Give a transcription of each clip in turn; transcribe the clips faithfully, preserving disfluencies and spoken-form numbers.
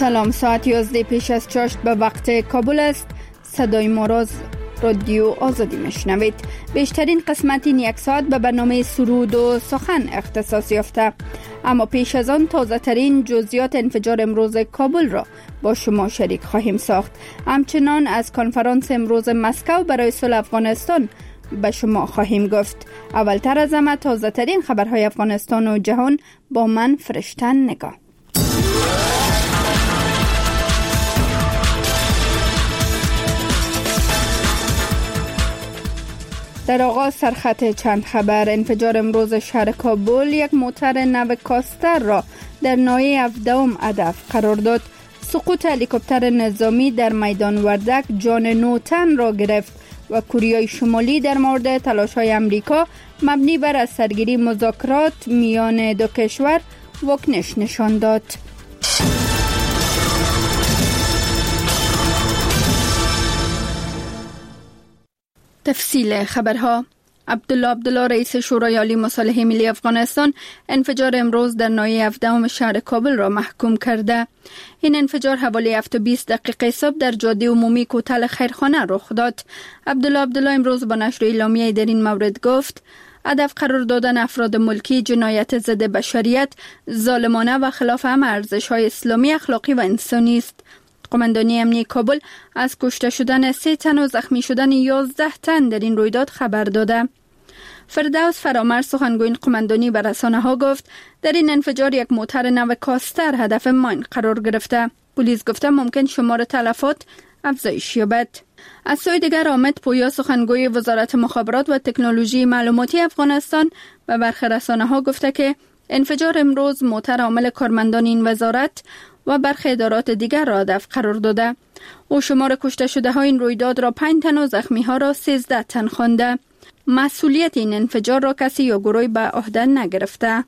سلام، ساعت یازده پیش از چاشت به وقت کابل است. صدای ما را رادیو آزادی میشنوید. بیشترین قسمت این یک ساعت به برنامه سرود و سخن اختصاص یافته، اما پیش از آن تازه ترین جزئیات انفجار امروز کابل را با شما شریک خواهیم ساخت. همچنان از کنفرانس امروز مسکو برای صلح افغانستان به شما خواهیم گفت. اولتر از همه تازه ترین خبرهای افغانستان و جهان با من فرشتن نگاه. در آغاز سرخط چند خبر. انفجار امروز شهر کابل یک موتر نو کاستر را در ناحیه هفدهم هدف قرار داد. سقوط هلیکوپتر نظامی در میدان وردک جان نو تن را گرفت و کره شمالی در مورد تلاش‌های امریکا مبنی بر از سرگیری مذاکرات میان دو کشور واکنش نشان داد. تفصیل خبرها. عبدالله عبدالله رئیس شورای عالی مصالحه ملی افغانستان انفجار امروز در ناحیه هفدهم شهر کابل را محکوم کرده. این انفجار حوالی هفت و بیست دقیقه صبح در جاده عمومی کوتل خیرخانه رخ داد. عبدالله عبدالله امروز با نشر اعلامیه در این مورد گفت هدف قرار دادن افراد ملکی جنایت ضد بشریت، ظالمانه و خلاف همه ارزش‌های اسلامی، اخلاقی و انسانی است. قماندانی امنیتی کابل از کشته شدن سه تن و زخمی شدن یازده تن در این رویداد خبر داده. فردوس فرامرز سخنگوی قماندانی به رسانه‌ها گفت در این انفجار یک موتر نو کاستر هدف ماین قرار گرفته. پلیس گفته ممکن شمار تلفات افزایش یابد. از سوی دیگر حامد پویا سخنگوی وزارت مخابرات و تکنولوژی معلوماتی افغانستان به برخی رسانه‌ها گفته که انفجار امروز موتر عامل کارمندان این وزارت و برخی ادارات دیگر را هدف قرار داده. او شمار کشته شده های این رویداد را پنج تن و زخمی ها را سیزده تن خوانده. مسئولیت این انفجار را کسی یا گروهی به عهده نگرفته.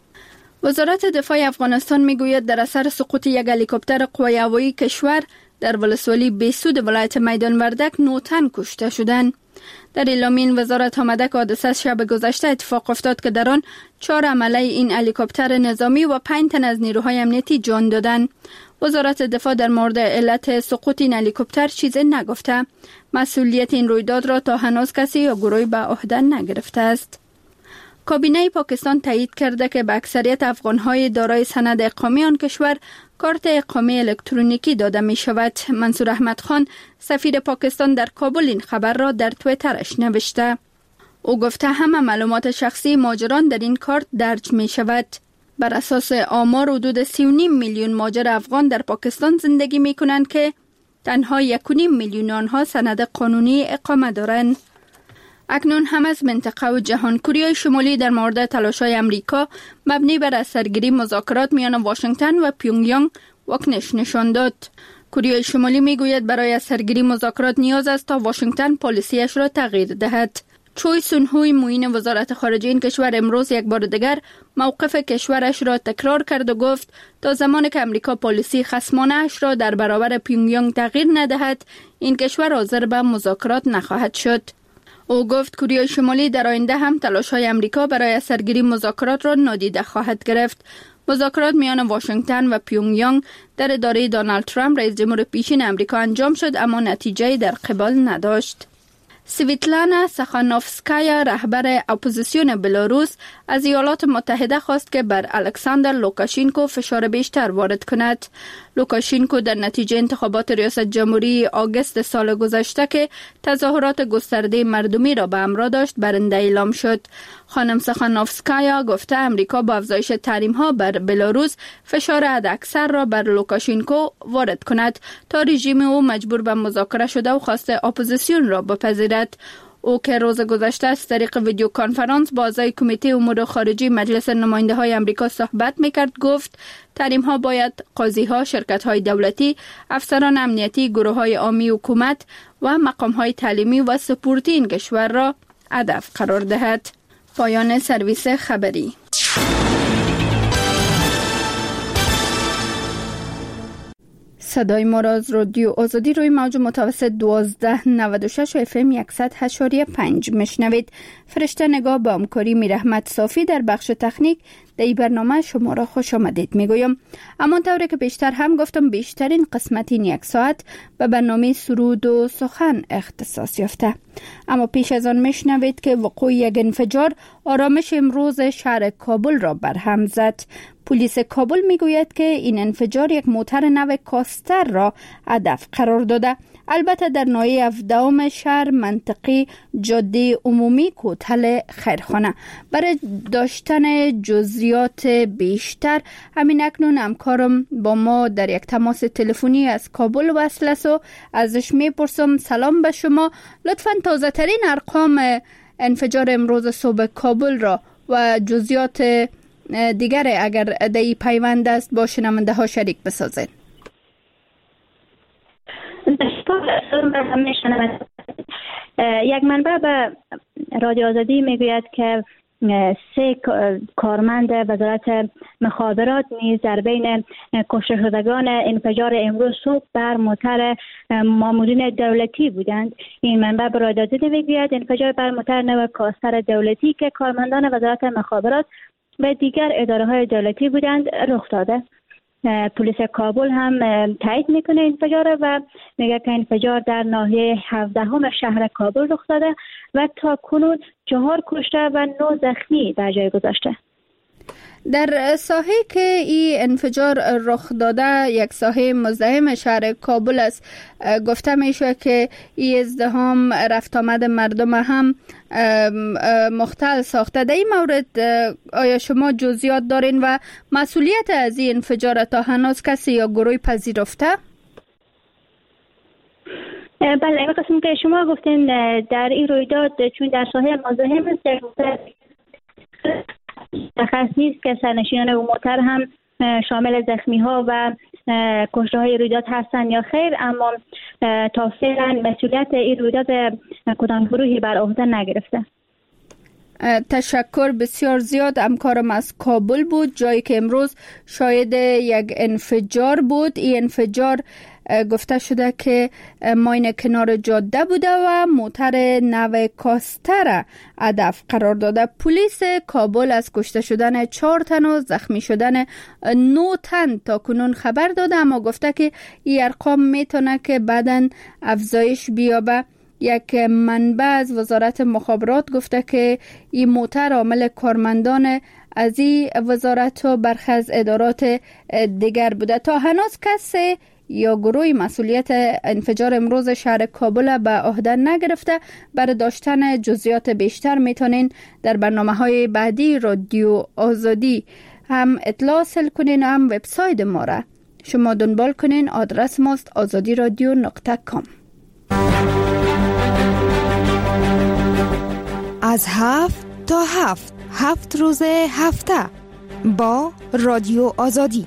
وزارت دفاع افغانستان میگوید در اثر سقوط یک هلیکوپتر قوای هوایی کشور در ولسوالی بیسود ولایت میدان وردک نه تن کشته شدند. در اعلامیه وزارت آمده که حادثه شب گذشته اتفاق افتاد که در آن چهار عمله این هلیکوپتر نظامی و پنج تن از نیروهای امنیتی جان دادند. وزارت دفاع در مورد علت سقوط این هلیکوپتر چیزی نگفته. مسئولیت این رویداد را تا هنوز کسی یا گروهی به عهده نگرفته است. کابینه پاکستان تایید کرده که به اکثریت افغان‌های دارای سند اقامه آن کشور کارت اقامه الکترونیکی داده می شود. منصور احمد خان سفیر پاکستان در کابل این خبر را در توییترش نوشته. او گفته همه معلومات شخصی ماجران در این کارت درج می شود. بر اساس آمار حدود سی و نیم میلیون ماجر افغان در پاکستان زندگی می کنند که تنها یک و نیم میلیون آنها سند قانونی اقامه دارند. اکنون هم از منطقه و جهان کره شمالی در مورد تلاش‌های امریکا مبنی بر از سرگیری مذاکرات میان واشنگتن و پیونگیانگ واکنش نشان داد. کره شمالی میگوید برای از سرگیری مذاکرات نیاز است تا واشنگتن پالیسیش را تغییر دهد. چوی سونهوی معین وزارت خارجه این کشور امروز یک بار دیگر موقف کشورش را تکرار کرد و گفت تا زمانی که امریکا پالیسی خصمانه اش را در برابر پیونگیانگ تغییر ندهد این کشور حاضر به مذاکرات نخواهد شد. او گفت کره شمالی در آینده هم تلاش‌های امریکا برای سرگیری مذاکرات را نادیده خواهد گرفت. مذاکرات میان واشنگتن و پیونگیانگ در اداره دونالد ترامپ رئیس جمهور پیشین امریکا انجام شد اما نتیجه‌ای در قبال نداشت. سویتلانا سخانوفسکایا رهبر اپوزیسیون بلاروس از ایالات متحده خواست که بر الکساندر لوکاشینکو فشار بیشتر وارد کند. لوکاشینکو در نتیجه انتخابات ریاست جمهوری آگوست سال گذشته که تظاهرات گسترده مردمی را به همراه داشت برنده اعلام شد. خانم سخانوفسکایا گفته امریکا با افزایش تحریم‌ها بر بلاروس فشار حداکثر را بر لوکاشینکو وارد کند تا رژیم او مجبور به مذاکره شده و خواسته اپوزیسیون را بپذیرد. او که روز گذشته از طریق ویدیو کانفرانس با اعضای کمیته امور خارجه مجلس نماینده های امریکا صحبت میکرد گفت تحریم ها باید قاضی ها، شرکت های دولتی، افسران امنیتی، گروه های عامی حکومت و مقام های تعلیمی و سپورتی این کشور را هدف قرار دهد. پایان سرویس خبری. صدای ما را از رادیو آزادی روی موج متوسط دوازده نود و شش اف ام صد و هشت اشاری پنج میشنوید. فرشته نگاه با همکاری میرحمت صافی در بخش تکنیک در این برنامه شما را خوش آمدید میگویم. اما طوری که بیشتر هم گفتم بیشترین قسمت این یک ساعت به برنامه سرود و سخن اختصاص یافته. اما پیش از آن میشنوید که وقوع یک انفجار آرامش امروز شهر کابل را برهم زد. پلیس کابل میگوید که این انفجار یک موتر نو کاستر را هدف قرار داده. البته در ناحیه هفدهم شهر منطقه جاده عمومی کوتل خیرخانه. برای داشتن جزئیات بیشتر همین اکنون همکارم با ما در یک تماس تلفنی از کابل وصل است و ازش میپرسم سلام به شما. لطفاً تازه ترین ارقام انفجار امروز صبح کابل را و جزئیات دیگر اگر در پیوند است با شنونده ها شریک بسازید. یک منبع به رادیو آزادی میگوید که سه کارمند وزارت مخابرات نیز در بین کشته شدگان انفجار امروز صبح بر موتر مامورین دولتی بودند. این منبع به رادیو آزادی میگوید انفجار بر موتر نو کاستر دولتی که کارمندان وزارت مخابرات و دیگر اداره‌های دولتی بودند رخ داده. پلیس کابل هم تایید میکنه انفجار و میگه که انفجار در ناحیه هفدهم شهر کابل رخ داده و تا کنون چهار کشته و نه زخمی در جای گذاشته. در ساحه که این انفجار رخ داده یک ساحه مزاحم شهر کابل است، گفته میشه که این ازدحام رفت آمد مردم هم مختل ساخته. در این مورد آیا شما جزئیات دارین و مسئولیت از این انفجار تا هنوز کسی یا گروهی پذیرفته؟ بله، این قسم که شما گفتین در این رویداد چون در ساحه مزاحم است مشخص نیست که سرنشینان و موتر هم شامل زخمی ها و کشته های رویداد هستند یا خیر، اما تا فعلا مسئولیت این رویداد کدام گروهی بر عهده نگرفته. تشکر بسیار زیاد. همکارم از کابل بود، جایی که امروز شاهد یک انفجار بود. این انفجار گفته شده که ماین کنار جاده بوده و موتر نو کاستر هدف قرار داده. پلیس کابل از کشته شدن چهار تن و زخمی شدن نه تن تا کنون خبر داده، اما گفته که این ارقام میتونه که بعداً افزایش بیابه. یک منبع از وزارت مخابرات گفته که این موتر عامل کارمندان از این وزارت و برخی از ادارات دیگر بوده. تا هنوز کسی یا گروهی مسئولیت انفجار امروز شهر کابل به عهده نگرفته. برای داشتن جزئیات بیشتر میتونین در برنامه‌های بعدی رادیو آزادی هم اطلاع حاصل کنین و هم وبسایت ما را شما دنبال کنین. آدرس ماست آزادی رادیو نقطه کام. از هفت تا هفت هفت روز هفته با رادیو آزادی.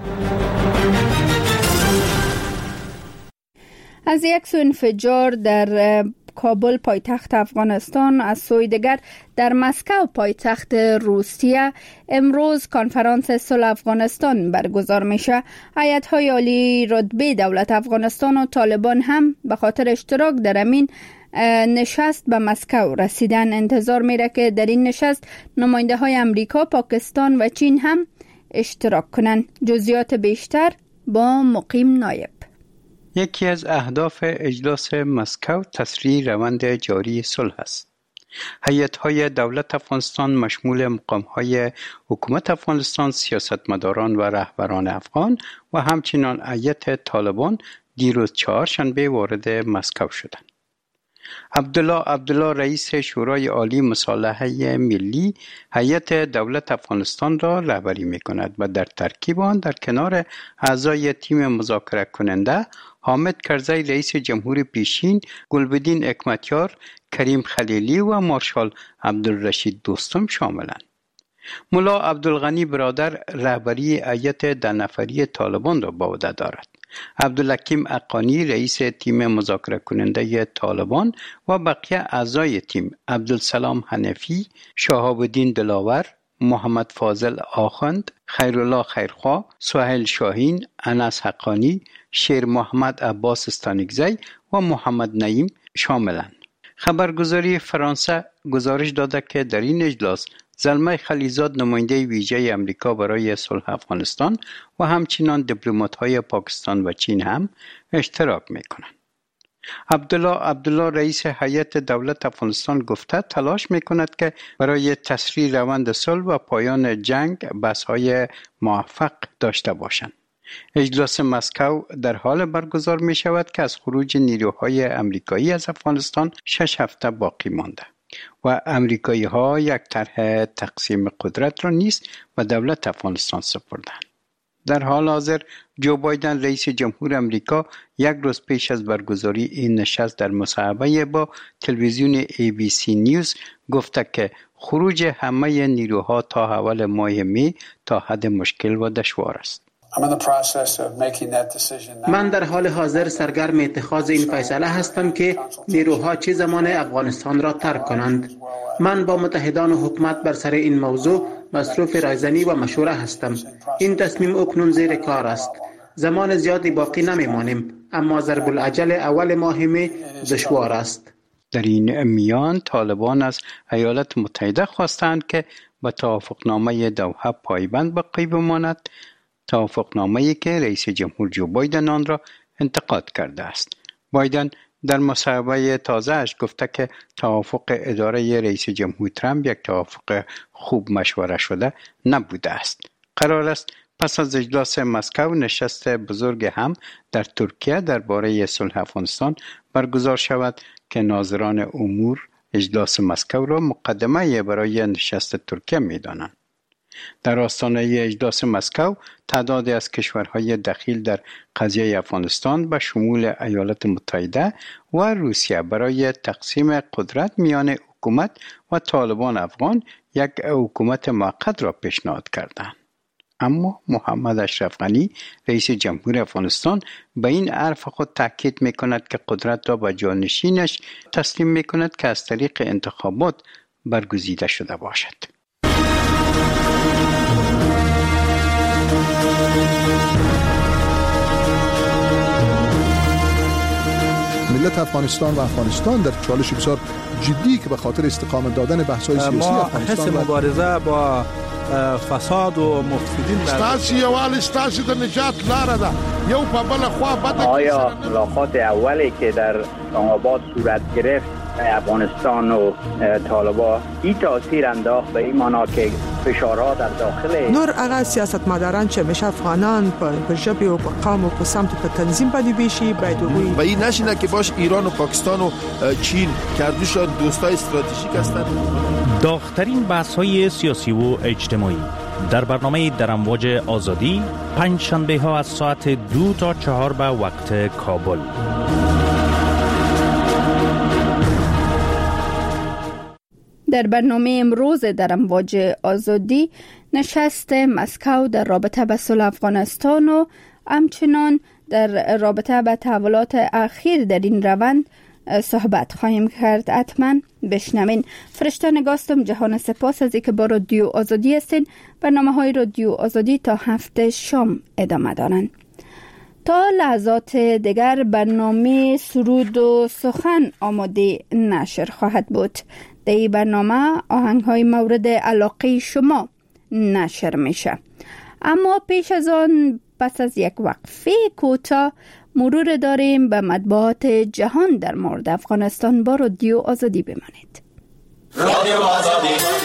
از یک سو انفجار در کابل پایتخت افغانستان، از سوی دیگر در مسکو پایتخت روسیه امروز کنفرانس صلح افغانستان برگزار میشه. هیئت‌های عالی رتبه دولت افغانستان و طالبان هم به خاطر اشتراک در امین نشست به مسکو رسیدن. انتظار میره که در این نشست نماینده های امریکا، پاکستان و چین هم اشتراک کنن. جزئیات بیشتر با مقیم نایب. یکی از اهداف اجلاس مسکو تسریع روند جاری صلح است. هیئت‌های دولت افغانستان مشمول مقام‌های حکومت افغانستان، سیاستمداران و رهبران افغان و همچنین هیئت طالبان دیروز چهارشنبه وارد مسکو شدند. عبدالله عبدالله رئیس شورای عالی مصالحه ملی هیئت دولت افغانستان را رهبری می‌کند و در ترکیب آن در کنار اعضای تیم مذاکره کننده حامد کرزی رئیس جمهور پیشین، گلبدین حکمتیار، کریم خلیلی و مارشال عبدالرشید دوستم شاملند. ملا عبدالغنی برادر رهبری هیئت ده نفری طالبان را به عهده دارد. عبدالحکیم اقانی رئیس تیم مذاکره کننده طالبان و بقیه اعضای تیم، عبدالسلام حنفی، شهاب الدین دلاور، محمد فاضل آخوند، خیرالله خیرخواه، سهیل شاهین، انس حقانی، شیر محمد عباس استانگزی و محمد نعیم شاملند. خبرگزاری فرانسه گزارش داده که در این اجلاس زلمه خلیزاد نماینده ویژه امریکا برای صلح افغانستان و همچنین دیپلمات‌های پاکستان و چین هم اشتراک می‌کنند. عبدالله عبدالله رئیس هیئت دولت افغانستان گفته تلاش می‌کند که برای تسریع روند صلح و پایان جنگ بحث‌های موفق داشته باشند. اجلاس مسکو در حال برگزار می شود که از خروج نیروهای امریکایی از افغانستان شش هفته باقی مانده و امریکایی ها یک طرح تقسیم قدرت را نیز به دولت افغانستان سپردند. در حال حاضر جو بایدن رئیس جمهور امریکا یک روز پیش از برگزاری این نشست در مصاحبه با تلویزیون ای بی سی نیوز گفته که خروج همه نیروها تا اول ماه می تا حد مشکل و دشوار است. من در حال حاضر سرگرم اتخاذ این فیصله هستم که نیروها چه زمان افغانستان را ترک کنند. من با متحدان حکومت بر سر این موضوع مصروف رایزنی و مشوره هستم. این تصمیم اکنون زیر کار است. زمان زیادی باقی نمیمانیم، اما ضرب العجل اول ماه می دشوار است. در این میان طالبان از ایالات متحده خواستند که به توافقنامه دوحه پایبند باقی بماند، توافقنامه‌ای که رئیس جمهور جو بایدن آن را انتقاد کرده است. بایدن در مصاحبه تازه‌اش گفته که توافق اداره رئیس جمهور ترامپ یک توافق خوب مشوره شده نبوده است. قرار است پس از اجلاس مسکو نشست بزرگ هم در ترکیه درباره صلح افغانستان برگزار شود که ناظران امور اجلاس مسکو را مقدمه برای نشست ترکیه می‌دانند. در آستانه اجلاس مسکو تعدادی از کشورهای دخیل در قضیه افغانستان به شمول ایالات متحده و روسیه برای تقسیم قدرت میان حکومت و طالبان افغان یک حکومت موقت را پیشنهاد کردند. اما محمد اشرف غنی رئیس جمهور افغانستان به این حرف خود تاکید می‌کند که قدرت را به جانشینش تسلیم می‌کند که از طریق انتخابات برگزیده شده باشد. ملت افغانستان و افغانستان در چالش بسیار جدی که به خاطر استقامت دادن بحث‌های سیاسی افغانستان ما مبارزه با فساد و مفسدین ستاسو یوال ستاسو د نجات لاره ده یو په بل خوا بده. آیا ملاقات اولی که در آباد صورت گرفت افغانستان و طالبان این تاثیر انداخت به این معنا که فشارها در داخل نور هغه سیاستمداران چې مشه افغانان په ژبه او په قوم او په سمت په تنظیم باندې بشي باید وي و این نشینه که باش ایران و پاکستان و چین کردوشان دوستای استراتژیک هستند. داغ‌ترین بحث‌های سیاسی و اجتماعی در برنامه در امواج آزادی پنج شنبه ها از ساعت دو تا چهار به وقت کابل. در برنامه امروز در امواج آزادی نشست مسکو در رابطه به صلح افغانستان و همچنان در رابطه به تحولات اخیر در این روند صحبت خواهیم کرد. حتما بشنوین. فرشته نگاستم. جهان سپاس از اینکه با رادیو آزادی هستین. برنامه های رادیو آزادی تا هفته شام ادامه دارند. تا لحظات دیگر برنامه سرود و سخن آماده نشر خواهد بود. در این برنامه آهنگ های مورد علاقه شما نشر میشه. اما پیش از آن پس از یک وقفه کوتاه مرور داریم به مطبوعات جهان در مورد افغانستان. با رادیو آزادی بمانید. رادیو آزادی.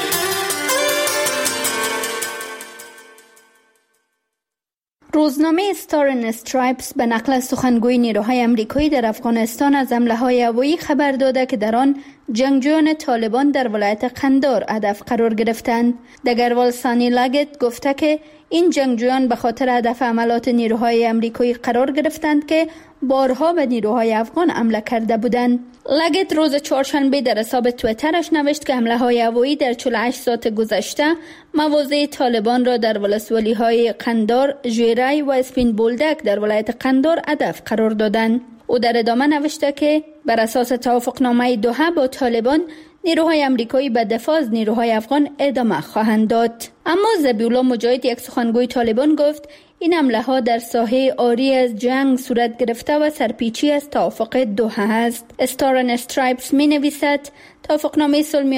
روزنامه استار اند استرایپس به نقل از سخنگوی نیروهای امریکایی در افغانستان از حمله‌های هوایی خبر داده که در آن جنگجویان طالبان در ولایت قندار هدف قرار گرفتند. دگروال سانی لگت گفته که این جنگجویان به خاطر هدف عملات نیروهای امریکایی قرار گرفتند که بارها به نیروهای افغان حمله کرده بودند. لگت روز چهارشنبه در حساب توییترش نوشت که حمله‌های هوایی در چهل و هشت ساعت گذشته مواضع طالبان را در ولسوالی‌های قندار، ژیرای و اسپین بولدک در ولایت قندار هدف قرار دادند. او در ادامه نوشته که بر اساس توافقنامه دوحه با طالبان نیروهای امریکایی به دفاع از نیروهای افغان ادامه خواهند داد. اما ذبیح الله مجاهد، یک سخنگوی طالبان، گفت این حمله ها در ساحه عاری از جنگ صورت گرفته و سرپیچی از توافق دوحه است. استار اند استرایپس می نویسد توافقنامه صلح